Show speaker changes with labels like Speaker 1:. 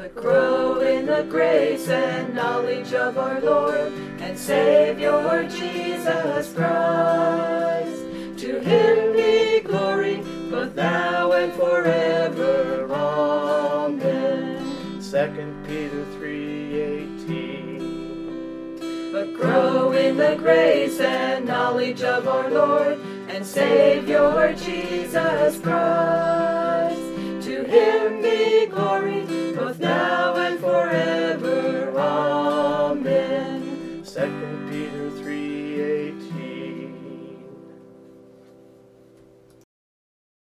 Speaker 1: but grow in the grace and knowledge of our Lord and Savior Jesus Christ. To him be glory, both now and forever. Amen.
Speaker 2: 2 Peter 3:18.
Speaker 1: But grow in the grace and knowledge of our Lord and Savior Jesus Christ. To him be glory,